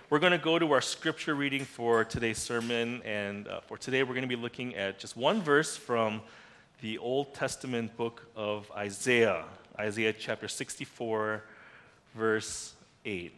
We're going to go to our scripture reading for today's sermon, and for today we're going to be looking at just one verse from the Old Testament book of Isaiah, Isaiah chapter 64, verse 8.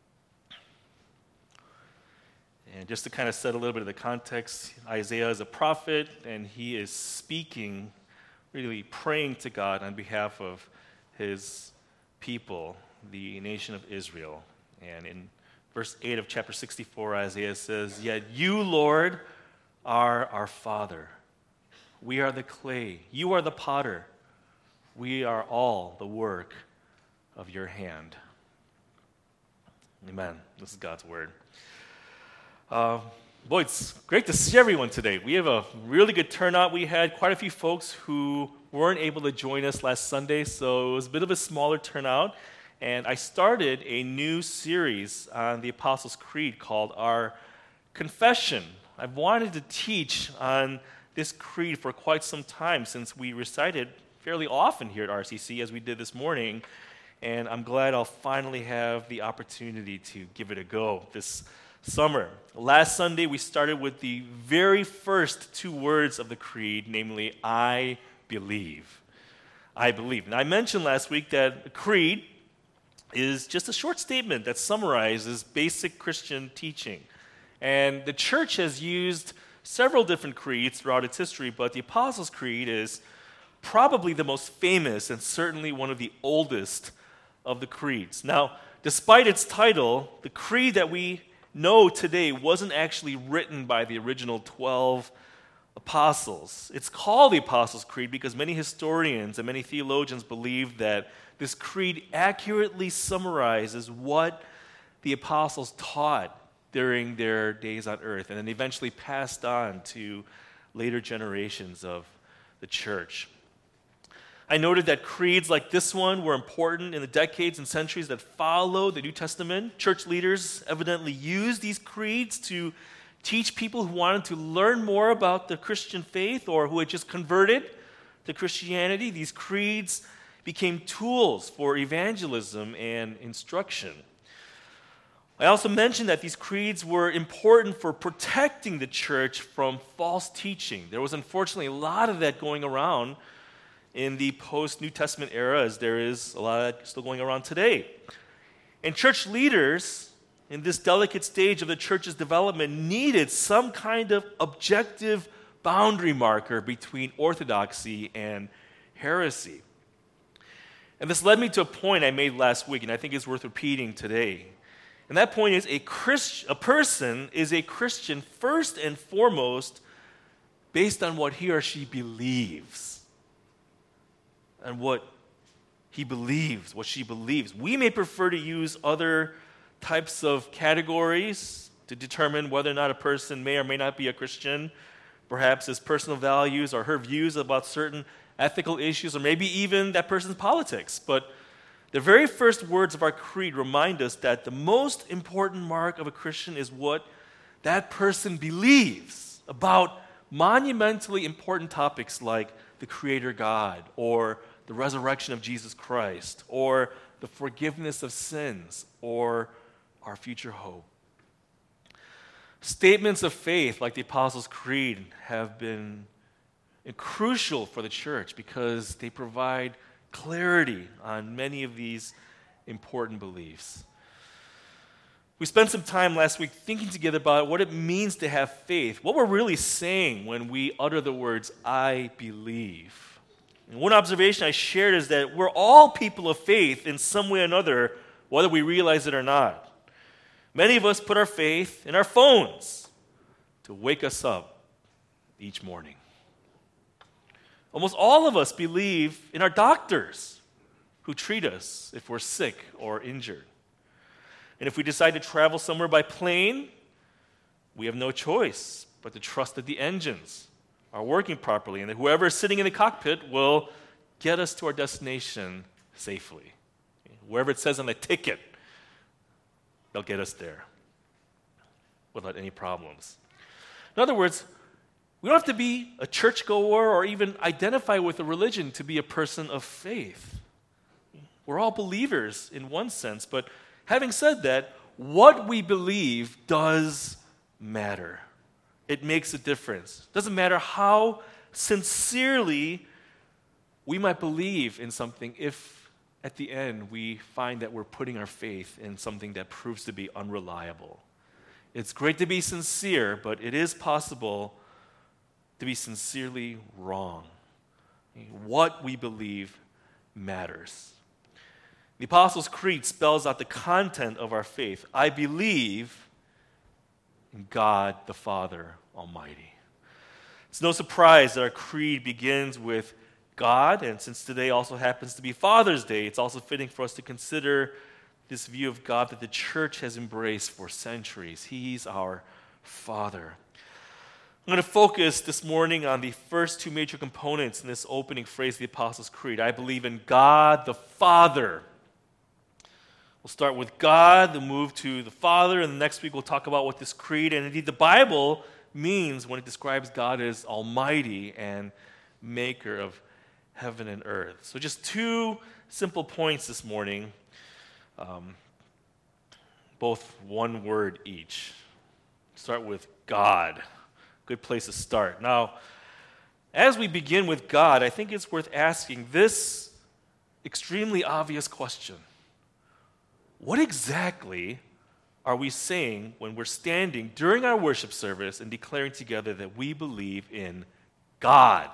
And just to kind of set a little bit of the context, Isaiah is a prophet, and he is speaking, really praying to God on behalf of his people, the nation of Israel. And in verse 8 of chapter 64, Isaiah says, "Yet you, Lord, are our Father. We are the clay. You are the potter. We are all the work of your hand." Amen. This is God's word. Boy, it's great to see everyone today. We have a really good turnout. We had quite a few folks who weren't able to join us last Sunday, so it was a bit of a smaller turnout. And I started a new series on the Apostles' Creed called Our Confession. I've wanted to teach on this creed for quite some time since we recite it fairly often here at RCC, as we did this morning. And I'm glad I'll finally have the opportunity to give it a go this summer. Last Sunday, we started with the very first two words of the creed, namely, I believe. I believe. And I mentioned last week that the creed is just a short statement that summarizes basic Christian teaching. And the church has used several different creeds throughout its history, but the Apostles' Creed is probably the most famous and certainly one of the oldest of the creeds. Now, despite its title, the creed that we know today wasn't actually written by the original 12 apostles. It's called the Apostles' Creed because many historians and many theologians believe that this creed accurately summarizes what the apostles taught during their days on earth and then eventually passed on to later generations of the church. I noted that creeds like this one were important in the decades and centuries that followed the New Testament. Church leaders evidently used these creeds to teach people who wanted to learn more about the Christian faith or who had just converted to Christianity. These creeds became tools for evangelism and instruction. I also mentioned that these creeds were important for protecting the church from false teaching. There was unfortunately a lot of that going around in the post-New Testament era, as there is a lot of that still going around today. And church leaders in this delicate stage of the church's development needed some kind of objective boundary marker between orthodoxy and heresy. And this led me to a point I made last week, and I think it's worth repeating today. And that point is a person is a Christian first and foremost based on what he or she believes. And what he believes, what she believes. We may prefer to use other types of categories to determine whether or not a person may or may not be a Christian, perhaps his personal values or her views about certain ethical issues, or maybe even that person's politics. But the very first words of our creed remind us that the most important mark of a Christian is what that person believes about monumentally important topics like the Creator God, or the resurrection of Jesus Christ, or the forgiveness of sins, or our future hope. Statements of faith like the Apostles' Creed have been crucial for the church because they provide clarity on many of these important beliefs. We spent some time last week thinking together about what it means to have faith, what we're really saying when we utter the words, I believe. And one observation I shared is that we're all people of faith in some way or another, whether we realize it or not. Many of us put our faith in our phones to wake us up each morning. Almost all of us believe in our doctors who treat us if we're sick or injured. And if we decide to travel somewhere by plane, we have no choice but to trust that the engines are working properly and that whoever is sitting in the cockpit will get us to our destination safely. Wherever it says on the ticket, they'll get us there without any problems. In other words, we don't have to be a churchgoer or even identify with a religion to be a person of faith. We're all believers in one sense, but having said that, what we believe does matter. It makes a difference. It doesn't matter how sincerely we might believe in something if at the end we find that we're putting our faith in something that proves to be unreliable. It's great to be sincere, but it is possible to be sincerely wrong. What we believe matters. The Apostles' Creed spells out the content of our faith. I believe in God the Father Almighty. It's no surprise that our creed begins with God, and since today also happens to be Father's Day, it's also fitting for us to consider this view of God that the church has embraced for centuries. He's our Father. I'm going to focus this morning on the first two major components in this opening phrase of the Apostles' Creed. I believe in God the Father. We'll start with God, then move to the Father, and next week we'll talk about what this creed and indeed the Bible means when it describes God as Almighty and Maker of heaven and earth. So just two simple points this morning, both one word each. Start with God. Good place to start. Now, as we begin with God, I think it's worth asking this extremely obvious question. What exactly are we saying when we're standing during our worship service and declaring together that we believe in God?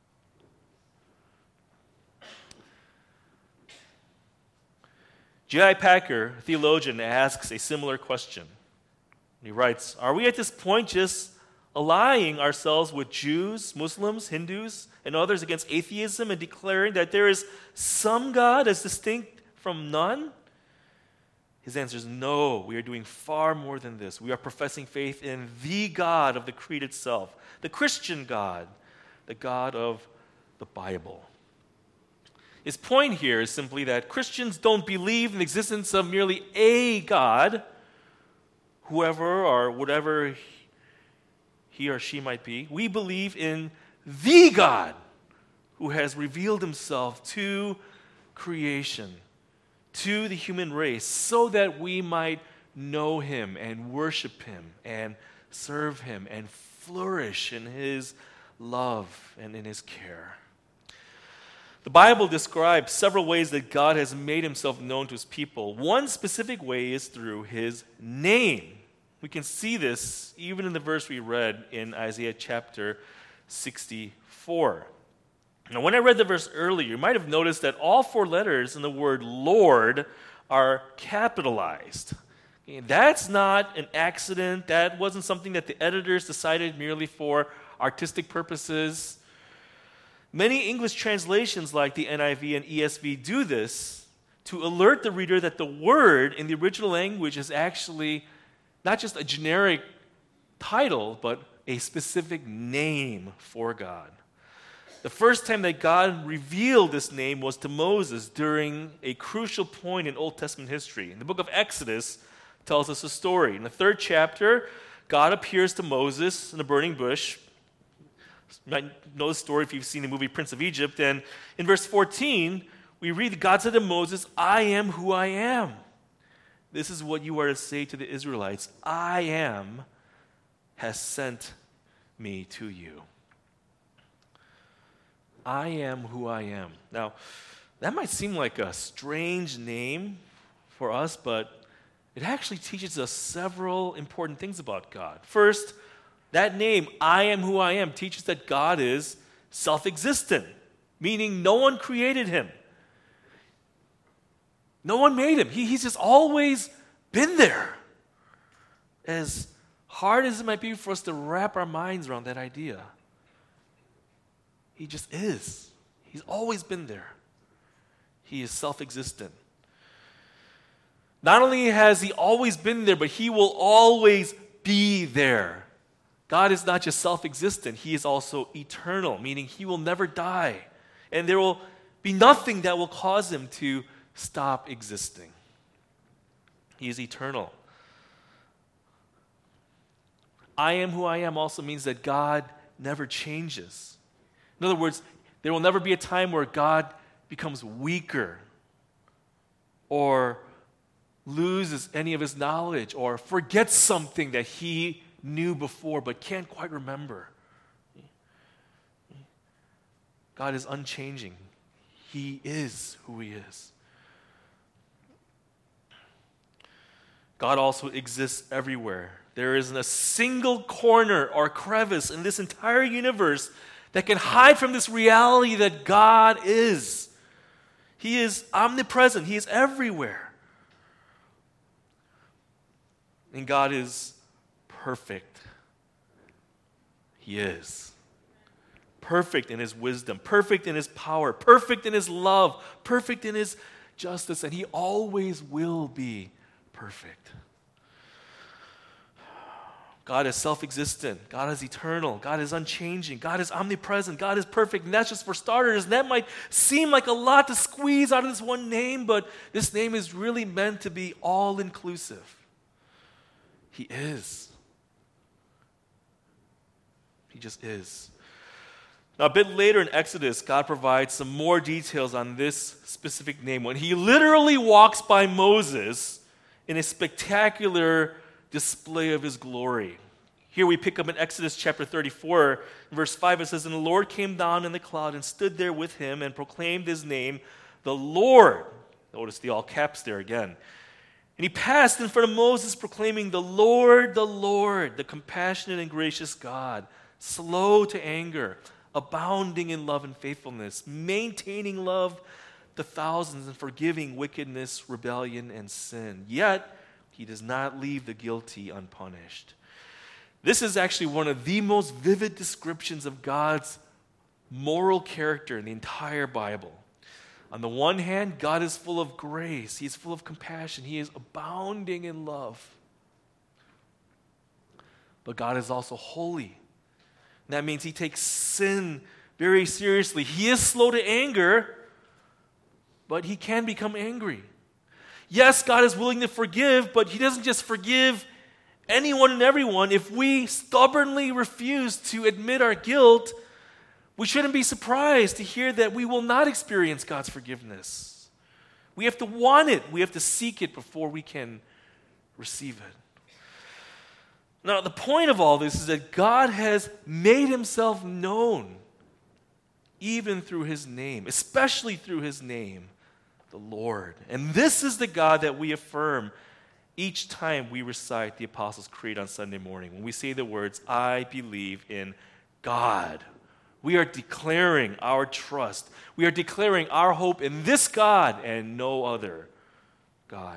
J.I. Packer, a theologian, asks a similar question. He writes, are we at this point just allying ourselves with Jews, Muslims, Hindus, and others against atheism and declaring that there is some God as distinct from none? His answer is no, we are doing far more than this. We are professing faith in the God of the creed itself, the Christian God, the God of the Bible. His point here is simply that Christians don't believe in the existence of merely a God, whoever or whatever he or she might be. We believe in the God who has revealed himself to creation, to the human race, so that we might know him and worship him and serve him and flourish in his love and in his care. The Bible describes several ways that God has made himself known to his people. One specific way is through his name. We can see this even in the verse we read in Isaiah chapter 64. Now, when I read the verse earlier, you might have noticed that all four letters in the word Lord are capitalized. Okay, that's not an accident. That wasn't something that the editors decided merely for artistic purposes. Many English translations like the NIV and ESV do this to alert the reader that the word in the original language is actually not just a generic title, but a specific name for God. The first time that God revealed this name was to Moses during a crucial point in Old Testament history. In the book of Exodus tells us a story. In the 3rd chapter, God appears to Moses in a burning bush. You might know the story if you've seen the movie Prince of Egypt. And in verse 14, we read that God said to Moses, I am who I am. This is what you are to say to the Israelites. I am has sent me to you. I am who I am. Now, that might seem like a strange name for us, but it actually teaches us several important things about God. First, that name, I am who I am, teaches that God is self-existent, meaning no one created him. No one made him. He's just always been there. As hard as it might be for us to wrap our minds around that idea, he just is. He's always been there. He is self-existent. Not only has he always been there, but he will always be there. God is not just self-existent, he is also eternal, meaning he will never die. And there will be nothing that will cause him to stop existing. He is eternal. I am who I am also means that God never changes. In other words, there will never be a time where God becomes weaker or loses any of his knowledge or forgets something that he knew before but can't quite remember. God is unchanging. He is who he is. God also exists everywhere. There isn't a single corner or crevice in this entire universe that can hide from this reality that God is. He is omnipresent. He is everywhere. And God is perfect. He is. Perfect in his wisdom, perfect in his power, perfect in his love, perfect in his justice, and he always will be perfect. God is self-existent. God is eternal. God is unchanging. God is omnipresent. God is perfect. And that's just for starters. And that might seem like a lot to squeeze out of this one name, but this name is really meant to be all-inclusive. He is. He just is. Now, a bit later in Exodus, God provides some more details on this specific name when he literally walks by Moses in a spectacular display of his glory. Here we pick up in Exodus chapter 34, verse 5, it says, "And the Lord came down in the cloud and stood there with him and proclaimed his name, the Lord." Notice the all caps there again. "And he passed in front of Moses proclaiming, the Lord, the compassionate and gracious God, slow to anger, abounding in love and faithfulness, maintaining love to thousands and forgiving wickedness, rebellion, and sin. Yet he does not leave the guilty unpunished." This is actually one of the most vivid descriptions of God's moral character in the entire Bible. On the one hand, God is full of grace. He is full of compassion. He is abounding in love. But God is also holy. And that means he takes sin very seriously. He is slow to anger, but he can become angry. Yes, God is willing to forgive, but he doesn't just forgive anyone and everyone. If we stubbornly refuse to admit our guilt, we shouldn't be surprised to hear that we will not experience God's forgiveness. We have to want it. We have to seek it before we can receive it. Now, the point of all this is that God has made himself known even through his name, especially through his name, the Lord. And this is the God that we affirm each time we recite the Apostles' Creed on Sunday morning. When we say the words, "I believe in God," we are declaring our trust. We are declaring our hope in this God and no other God.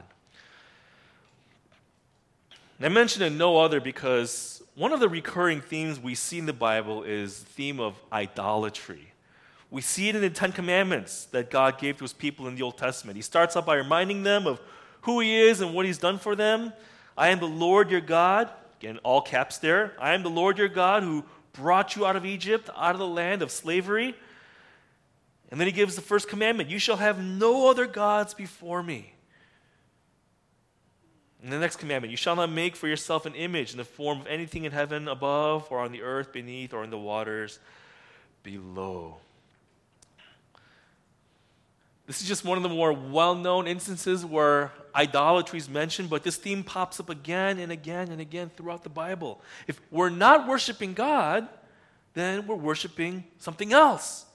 And I mention a no other because one of the recurring themes we see in the Bible is the theme of idolatry. We see it in the Ten Commandments that God gave to his people in the Old Testament. He starts out by reminding them of who he is and what he's done for them. "I am the Lord your God," again, all caps there. "I am the Lord your God who brought you out of Egypt, out of the land of slavery." And then he gives the first commandment, "You shall have no other gods before me." And the next commandment, "You shall not make for yourself an image in the form of anything in heaven above or on the earth beneath or in the waters below." This is just one of the more well-known instances where idolatry is mentioned, but this theme pops up again and again and again throughout the Bible. If we're not worshiping God, then we're worshiping something else.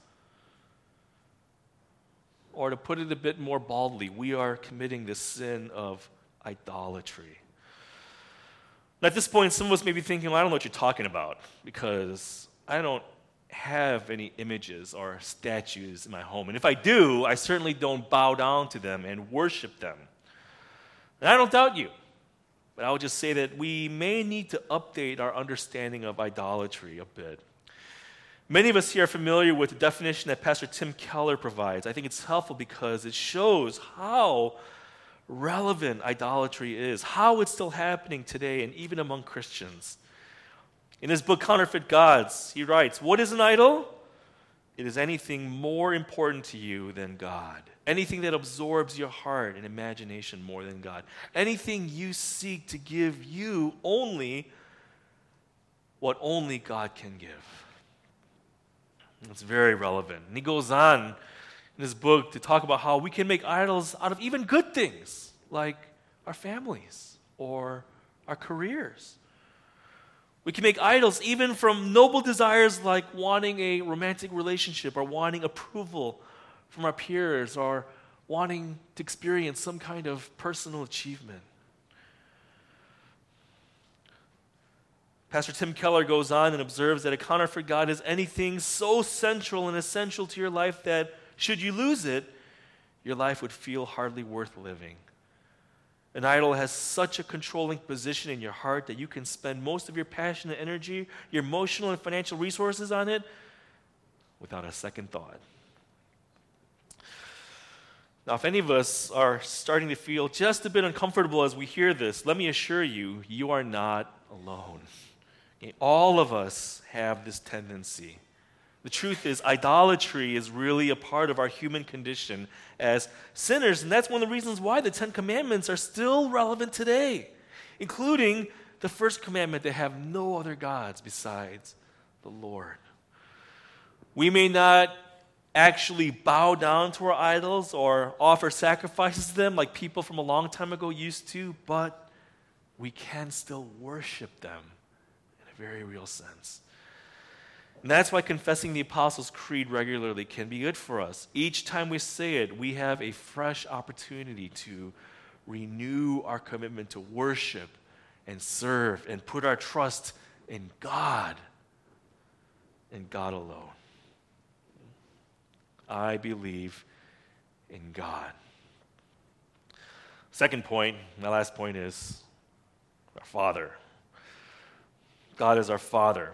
Or to put it a bit more baldly, we are committing the sin of idolatry. Now, at this point, some of us may be thinking, "Well, I don't know what you're talking about because I don't have any images or statues in my home. And if I do, I certainly don't bow down to them and worship them." And I don't doubt you. But I would just say that we may need to update our understanding of idolatry a bit. Many of us here are familiar with the definition that Pastor Tim Keller provides. I think it's helpful because it shows how relevant idolatry is, how it's still happening today and even among Christians. In his book, Counterfeit Gods, he writes, "What is an idol? It is anything more important to you than God. Anything that absorbs your heart and imagination more than God. Anything you seek to give you only what only God can give." It's very relevant. And he goes on in his book to talk about how we can make idols out of even good things, like our families or our careers. We can make idols even from noble desires like wanting a romantic relationship or wanting approval from our peers or wanting to experience some kind of personal achievement. Pastor Tim Keller goes on and observes that a counterfeit God is anything so central and essential to your life that should you lose it, your life would feel hardly worth living. An idol has such a controlling position in your heart that you can spend most of your passion and energy, your emotional and financial resources on it without a second thought. Now, if any of us are starting to feel just a bit uncomfortable as we hear this, let me assure you, you are not alone. All of us have this tendency. The truth is, idolatry is really a part of our human condition as sinners, and that's one of the reasons why the Ten Commandments are still relevant today, including the first commandment to have no other gods besides the Lord. We may not actually bow down to our idols or offer sacrifices to them like people from a long time ago used to, but we can still worship them in a very real sense. And that's why confessing the Apostles' Creed regularly can be good for us. Each time we say it, we have a fresh opportunity to renew our commitment to worship and serve and put our trust in God and God alone. I believe in God. Second point, my last point is our Father. God is our Father.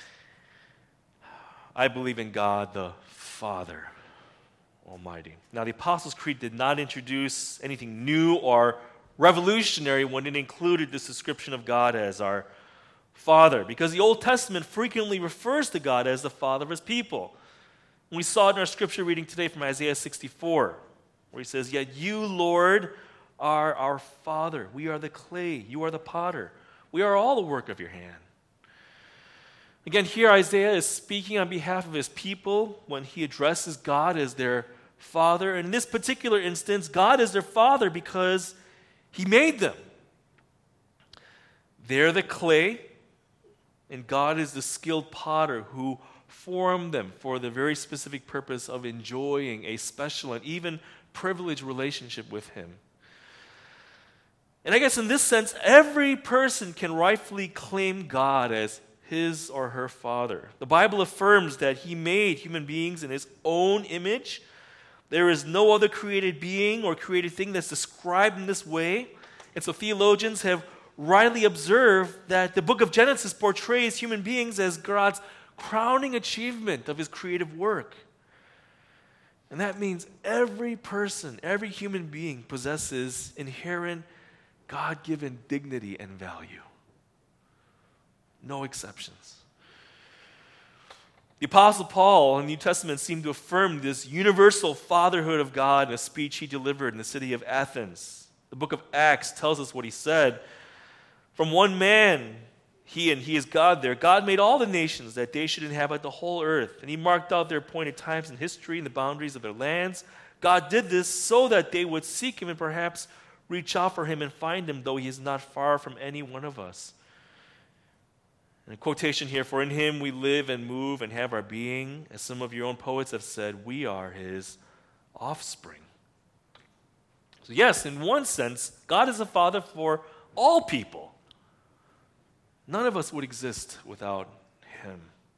I believe in God the Father Almighty. Now, the Apostles' Creed did not introduce anything new or revolutionary when it included this description of God as our Father, because the Old Testament frequently refers to God as the Father of His people. And we saw it in our scripture reading today from Isaiah 64, where He says, "Yet you, Lord, are our Father. We are the clay. You are the potter. We are all the work of your hand." Again, here Isaiah is speaking on behalf of his people when he addresses God as their Father. And in this particular instance, God is their Father because He made them. They're the clay, and God is the skilled potter who formed them for the very specific purpose of enjoying a special and even privileged relationship with Him. And I guess in this sense, every person can rightfully claim God as his or her Father. The Bible affirms that He made human beings in His own image. There is no other created being or created thing that's described in this way. And so theologians have rightly observed that the book of Genesis portrays human beings as God's crowning achievement of His creative work. And that means every person, every human being possesses inherent God-given dignity and value. No exceptions. The Apostle Paul in the New Testament seemed to affirm this universal fatherhood of God in a speech he delivered in the city of Athens. The book of Acts tells us what he said. From one man, he is God there, God made all the nations that they should inhabit the whole earth. And He marked out their appointed times in history and the boundaries of their lands. God did this so that they would seek Him and perhaps reach out for Him and find Him, though He is not far from any one of us. And a quotation here, "For in Him we live and move and have our being," as some of your own poets have said, we are His offspring. So yes, in one sense, God is a Father for all people. None of us would exist without Him.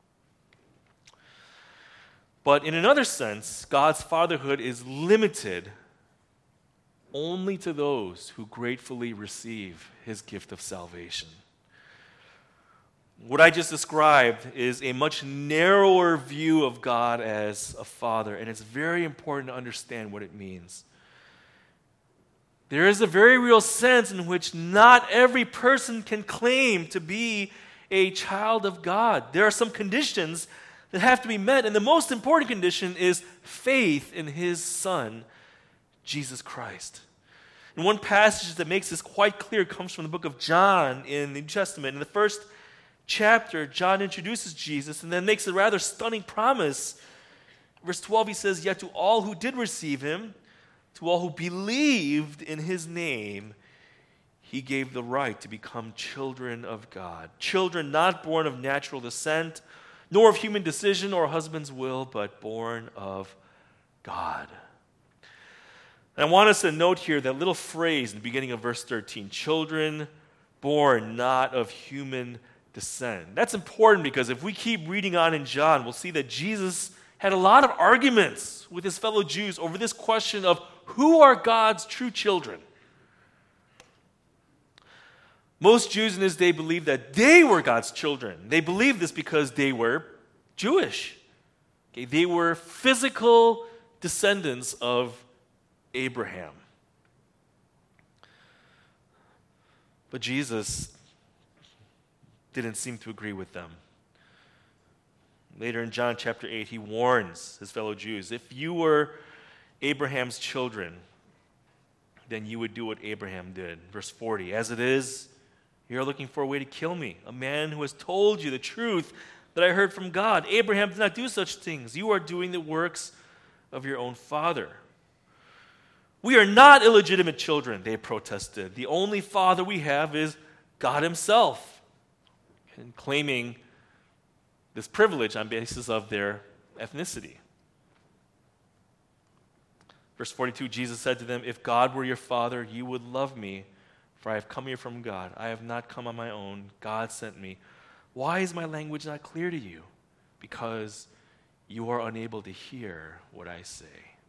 But in another sense, God's fatherhood is limited only to those who gratefully receive His gift of salvation. What I just described is a much narrower view of God as a Father, and it's very important to understand what it means. There is a very real sense in which not every person can claim to be a child of God. There are some conditions that have to be met, and the most important condition is faith in His Son, Jesus Christ. And one passage that makes this quite clear comes from the book of John in the New Testament. In the first chapter, John introduces Jesus and then makes a rather stunning promise. Verse 12, he says, "Yet to all who did receive Him, to all who believed in His name, He gave the right to become children of God. Children not born of natural descent, nor of human decision or husband's will, but born of God. And I want us to note here that little phrase in the beginning of verse 13, children born not of human descent. That's important because if we keep reading on in John, we'll see that Jesus had a lot of arguments with his fellow Jews over this question of who are God's true children. Most Jews in his day believed that they were God's children. They believed this because they were Jewish. Okay, they were physical descendants of Abraham. But Jesus didn't seem to agree with them. Later in John chapter 8, he warns his fellow Jews, if you were Abraham's children, then you would do what Abraham did. Verse 40, as it is, you are looking for a way to kill me, a man who has told you the truth that I heard from God. Abraham did not do such things. You are doing the works of your own father. We are not illegitimate children, they protested. The only father we have is God himself, and claiming this privilege on basis of their ethnicity. Verse 42, Jesus said to them, if God were your father, you would love me, for I have come here from God. I have not come on my own. God sent me. Why is my language not clear to you? Because you are unable to hear what I say.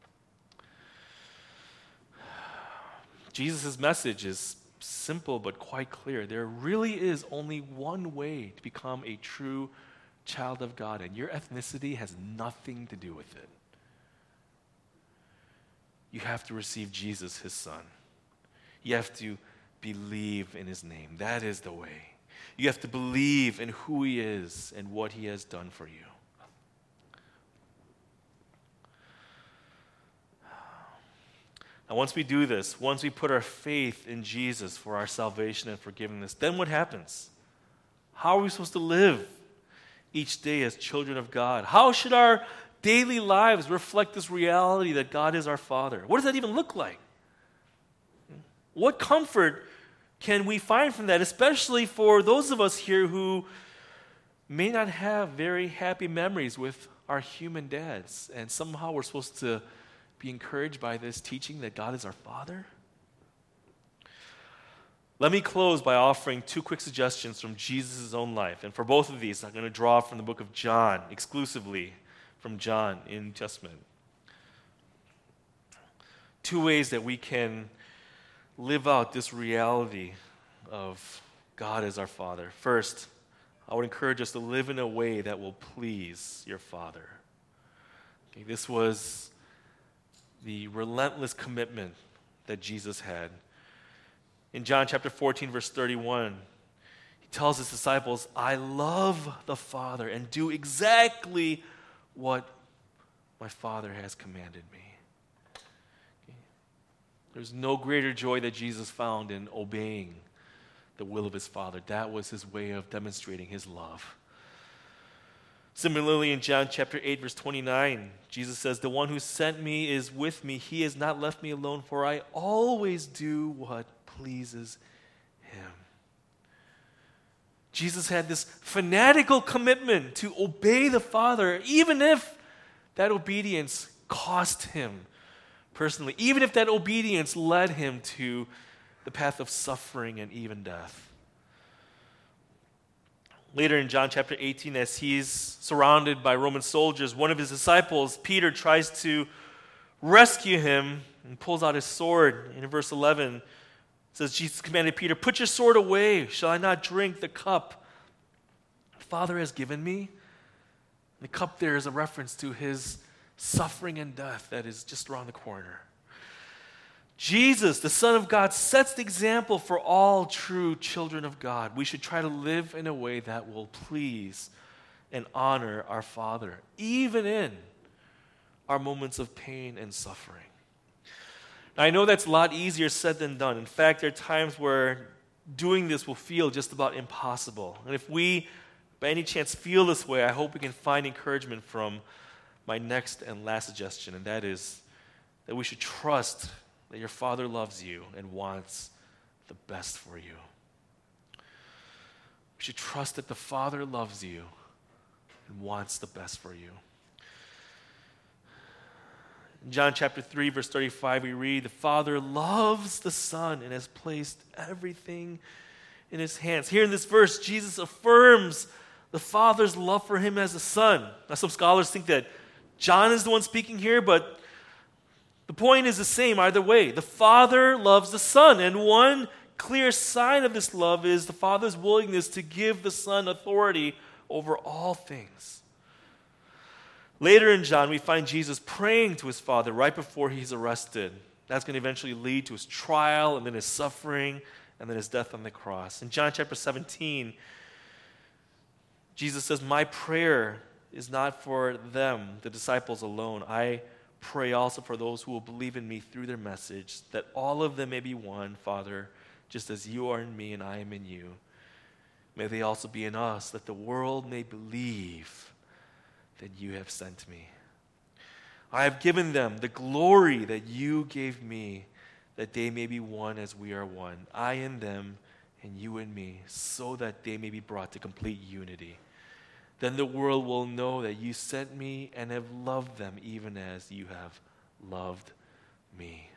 Jesus' message is simple but quite clear. There really is only one way to become a true child of God, and your ethnicity has nothing to do with it. You have to receive Jesus, his son. You have to believe in his name. That is the way. You have to believe in who he is and what he has done for you. Now, once we do this, once we put our faith in Jesus for our salvation and forgiveness, then what happens? How are we supposed to live each day as children of God? How should our daily lives reflect this reality that God is our Father? What does that even look like? What comfort can we find from that, especially for those of us here who may not have very happy memories with our human dads, and somehow we're supposed to be encouraged by this teaching that God is our Father? Let me close by offering two quick suggestions from Jesus' own life. And for both of these, I'm going to draw from the book of John, exclusively from John in the New Testament. Two ways that we can live out this reality of God as our Father. First, I would encourage us to live in a way that will please your Father. Okay, this was the relentless commitment that Jesus had. In John chapter 14, verse 31, he tells his disciples, I love the Father and do exactly what my Father has commanded me. Okay. There's no greater joy that Jesus found in obeying the will of his Father. That was his way of demonstrating his love. Similarly, in John chapter 8, verse 29, Jesus says, the one who sent me is with me. He has not left me alone, for I always do what pleases him. Jesus had this fanatical commitment to obey the Father, even if that obedience cost him personally, even if that obedience led him to the path of suffering and even death. Later in John chapter 18, as he's surrounded by Roman soldiers, one of his disciples, Peter, tries to rescue him and pulls out his sword. In verse 11, it says, Jesus commanded Peter, put your sword away. Shall I not drink the cup the Father has given me? The cup there is a reference to his suffering and death that is just around the corner. Jesus, the Son of God, sets the example for all true children of God. We should try to live in a way that will please and honor our Father, even in our moments of pain and suffering. Now, I know that's a lot easier said than done. In fact, there are times where doing this will feel just about impossible. And if we, by any chance, feel this way, I hope we can find encouragement from my next and last suggestion, and that is that we should trust that your Father loves you and wants the best for you. We should trust that the Father loves you and wants the best for you. In John chapter 3, verse 35, we read, the Father loves the Son and has placed everything in his hands. Here in this verse, Jesus affirms the Father's love for him as a son. Now, some scholars think that John is the one speaking here, but the point is the same either way. The Father loves the Son, and one clear sign of this love is the Father's willingness to give the Son authority over all things. Later in John, we find Jesus praying to his Father right before he's arrested. That's going to eventually lead to his trial and then his suffering and then his death on the cross. In John chapter 17, Jesus says, my prayer is not for them, the disciples alone. I pray also for those who will believe in me through their message, that all of them may be one, Father, just as you are in me and I am in you. May they also be in us, that the world may believe that you have sent me. I have given them the glory that you gave me, that they may be one as we are one, I in them and you in me, so that they may be brought to complete unity. Then the world will know that you sent me and have loved them even as you have loved me.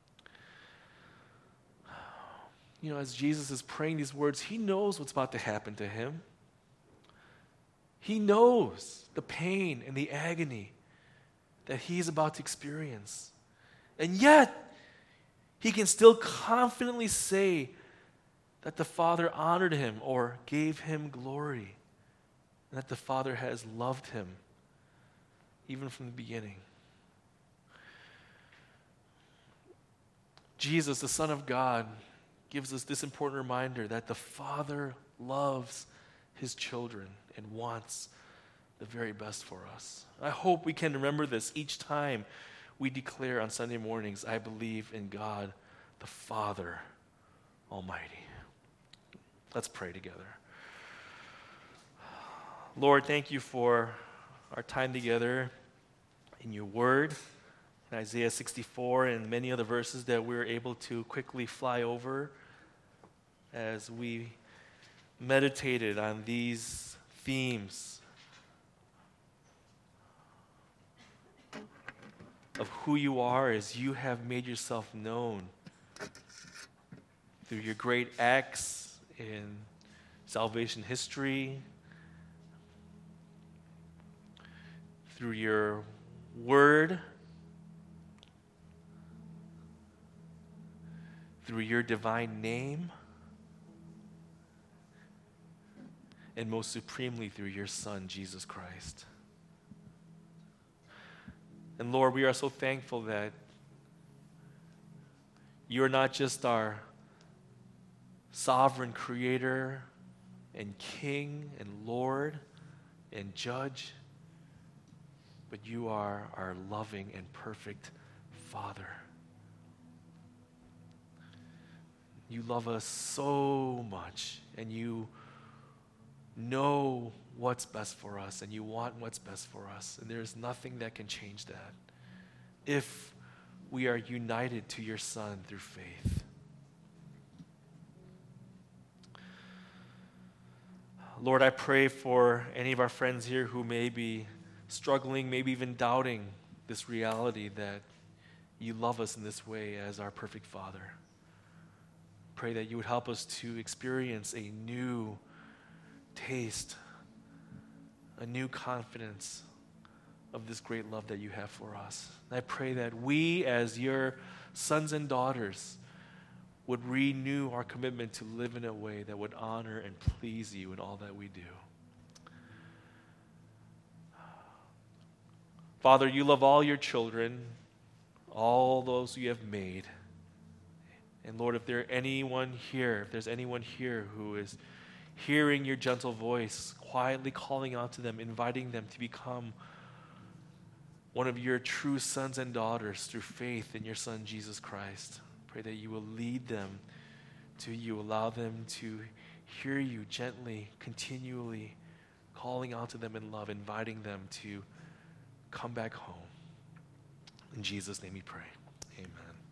You know, as Jesus is praying these words, he knows what's about to happen to him. He knows the pain and the agony that he's about to experience. And yet, he can still confidently say that the Father honored him or gave him glory, and that the Father has loved him even from the beginning. Jesus, the Son of God, gives us this important reminder that the Father loves his children and wants the very best for us. I hope we can remember this each time we declare on Sunday mornings, I believe in God, the Father Almighty. Let's pray together. Lord, thank you for our time together in your word, in Isaiah 64 and many other verses that we're able to quickly fly over as we meditated on these themes of who you are as you have made yourself known through your great acts in salvation history, through your word, through your divine name, and most supremely through your Son, Jesus Christ. And Lord, we are so thankful that you are not just our sovereign creator and king and Lord and judge, but you are our loving and perfect Father. You love us so much, and you know what's best for us, and you want what's best for us, and there's nothing that can change that if we are united to your Son through faith. Lord, I pray for any of our friends here who may be struggling, maybe even doubting this reality that you love us in this way as our perfect Father. Pray that you would help us to experience a new taste, a new confidence of this great love that you have for us. And I pray that we, as your sons and daughters, would renew our commitment to live in a way that would honor and please you in all that we do. Father, you love all your children, all those you have made. And Lord, if there's anyone here who is hearing your gentle voice, quietly calling out to them, inviting them to become one of your true sons and daughters through faith in your Son, Jesus Christ, pray that you will lead them to you, allow them to hear you gently, continually calling out to them in love, inviting them to come back home. In Jesus' name we pray. Amen.